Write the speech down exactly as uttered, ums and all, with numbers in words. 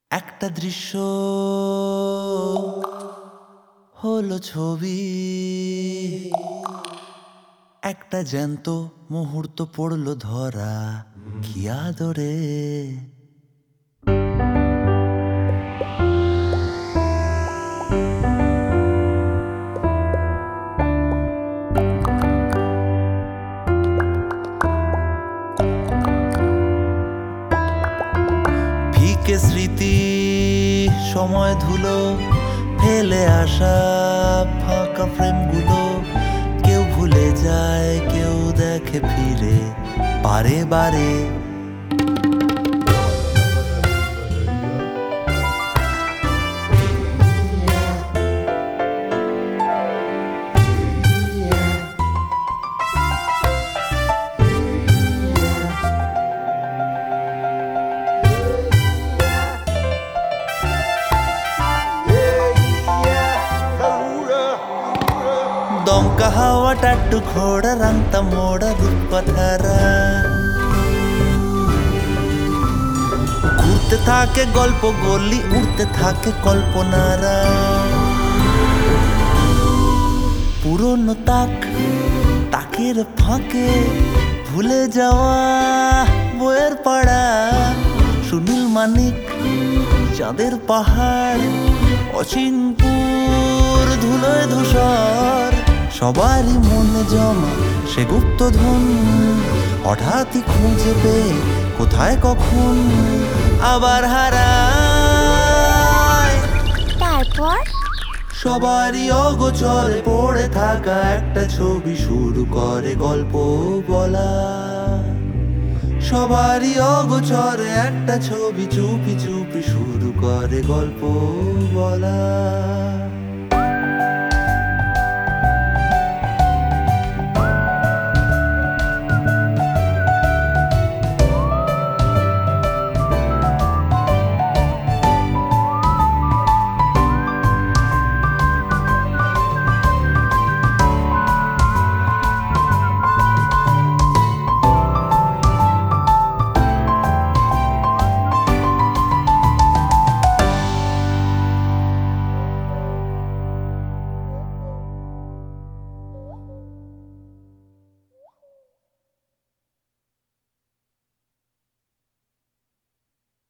একটা দৃশ্য হলো ছবি, একটা জ্যান্ত মুহূর্ত পড়লো ধরা, কি আদরে। ফিকে স্মৃতি, সময় ধুলো, ফেলে আসা ফাঁকা ফ্রেমগুলো, কেউ ভুলে যায়, কেউ দেখে ফিরে বারে বারে। দমকা হাওয়া টাট্টু ঘোড়া রাংতা মোড়া রূপকথারা, ঘুরতে থাকে গল্প গলি, উড়তে থাকে কল্পনারা। পুরনো তাক তাকের ফাঁকে ভুলে যাওয়া বইয়ের পাড়া, সুনীল মানিক চাঁদের পাহাড়, অচিনপুর ধুলোয় ধূসর। সবারই মনে জমা সে গুপ্তধন, হঠাৎই খুঁজে পেয়ে কোথায় কখন আবার হারায়। তারপর সবারই অগোচরে পড়ে থাকা একটা ছবি শুরু করে গল্প বলা। সবারই অগোচরে একটা ছবি চুপি চুপি শুরু করে গল্প বলা।